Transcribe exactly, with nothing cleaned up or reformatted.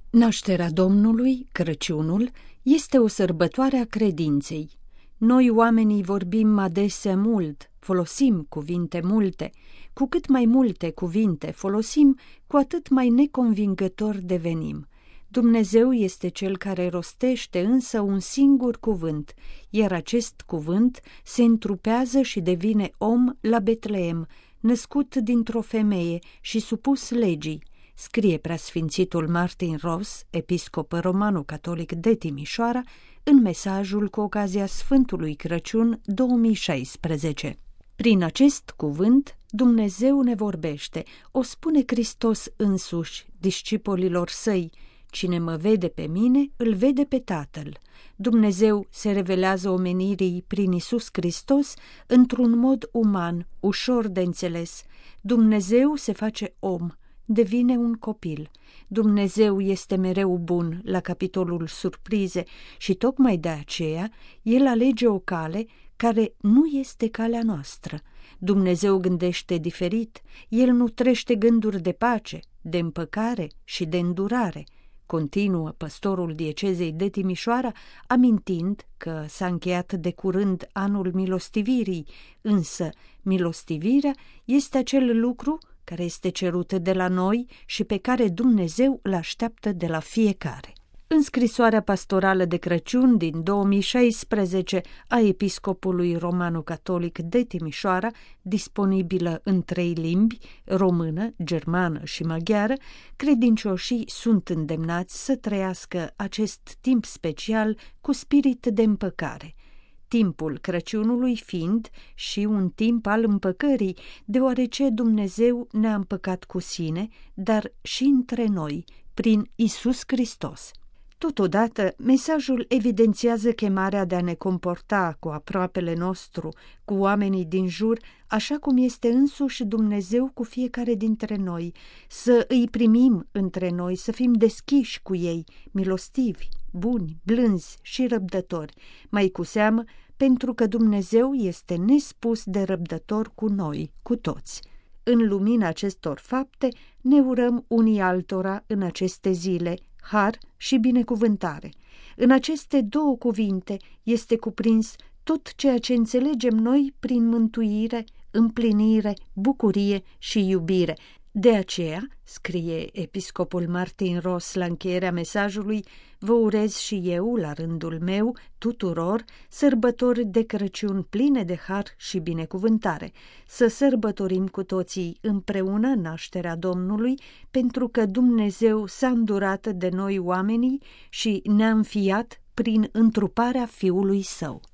Nașterea Domnului, Crăciunul, este o sărbătoare a credinței. Noi, oamenii, vorbim adesea mult, folosim cuvinte multe. Cu cât mai multe cuvinte folosim, cu atât mai neconvingător devenim. Dumnezeu este Cel care rostește însă un singur cuvânt, iar acest cuvânt se întrupează și devine om la Betleem, născut dintr-o femeie și supus legii, scrie preasfințitul Martin Ross, episcop romano-catolic de Timișoara, în mesajul cu ocazia Sfântului Crăciun două mii șaisprezece. Prin acest cuvânt Dumnezeu ne vorbește, o spune Hristos însuși discipolilor săi: cine mă vede pe mine, îl vede pe Tatăl. Dumnezeu se revelează omenirii prin Iisus Hristos într-un mod uman, ușor de înțeles. Dumnezeu se face om, devine un copil. Dumnezeu este mereu bun la capitolul surprize și tocmai de aceea El alege o cale care nu este calea noastră. Dumnezeu gândește diferit, El nutrește gânduri de pace, de împăcare și de îndurare. Continuă păstorul diecezei de Timișoara, amintind că s-a încheiat de curând anul milostivirii, însă milostivirea este acel lucru care este cerut de la noi și pe care Dumnezeu îl așteaptă de la fiecare. În scrisoarea pastorală de Crăciun din două mii șaisprezece a episcopului romano-catolic de Timișoara, disponibilă în trei limbi, română, germană și maghiară, credincioșii sunt îndemnați să trăiască acest timp special cu spirit de împăcare. Timpul Crăciunului fiind și un timp al împăcării, deoarece Dumnezeu ne-a împăcat cu sine, dar și între noi, prin Iisus Hristos. Totodată, mesajul evidențiază chemarea de a ne comporta cu aproapele nostru, cu oamenii din jur, așa cum este însuși Dumnezeu cu fiecare dintre noi, să îi primim între noi, să fim deschiși cu ei, milostivi, buni, blânzi și răbdători, mai cu seamă pentru că Dumnezeu este nespus de răbdător cu noi, cu toți. În lumina acestor fapte ne urăm unii altora în aceste zile har și binecuvântare. În aceste două cuvinte este cuprins tot ceea ce înțelegem noi prin mântuire, împlinire, bucurie și iubire. De aceea, scrie episcopul Martin Ross la încheierea mesajului, vă urez și eu, la rândul meu, tuturor, sărbători de Crăciun pline de har și binecuvântare, să sărbătorim cu toții împreună nașterea Domnului, pentru că Dumnezeu s-a îndurat de noi oamenii și ne-a înfiat prin întruparea Fiului Său.